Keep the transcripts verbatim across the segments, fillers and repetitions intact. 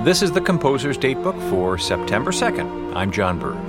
This is the Composer's Datebook for September second. I'm John Burge.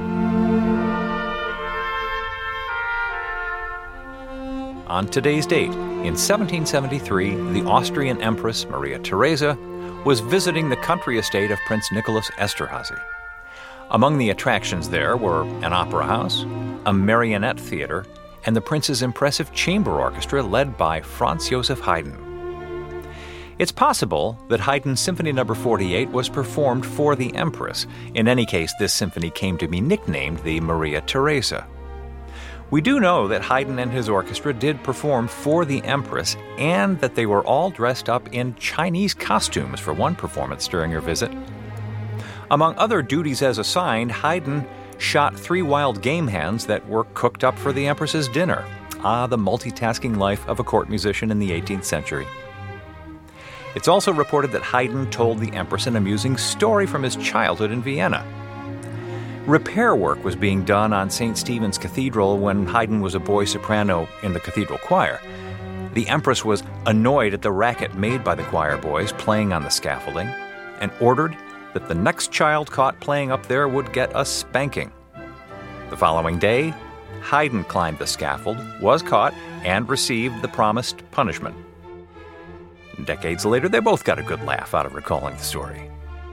On today's date, in seventeen seventy-three, the Austrian Empress Maria Theresa was visiting the country estate of Prince Nicholas Esterhazy. Among the attractions there were an opera house, a marionette theater, and the prince's impressive chamber orchestra led by Franz Joseph Haydn. It's possible that Haydn's Symphony Number forty-eight was performed for the Empress. In any case, this symphony came to be nicknamed the Maria Theresa. We do know that Haydn and his orchestra did perform for the Empress, and that they were all dressed up in Chinese costumes for one performance during her visit. Among other duties as assigned, Haydn shot three wild game hens that were cooked up for the Empress's dinner. Ah, the multitasking life of a court musician in the eighteenth century. It's also reported that Haydn told the Empress an amusing story from his childhood in Vienna. Repair work was being done on Saint Stephen's Cathedral when Haydn was a boy soprano in the cathedral choir. The Empress was annoyed at the racket made by the choir boys playing on the scaffolding and ordered that the next child caught playing up there would get a spanking. The following day, Haydn climbed the scaffold, was caught, and received the promised punishment. Decades later, they both got a good laugh out of recalling the story.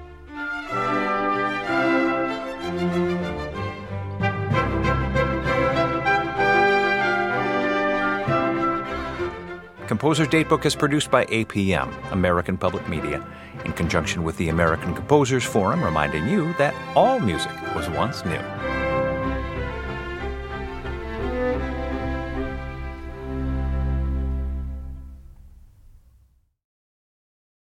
Composer's Datebook is produced by A P M, American Public Media, in conjunction with the American Composers Forum, reminding you that all music was once new.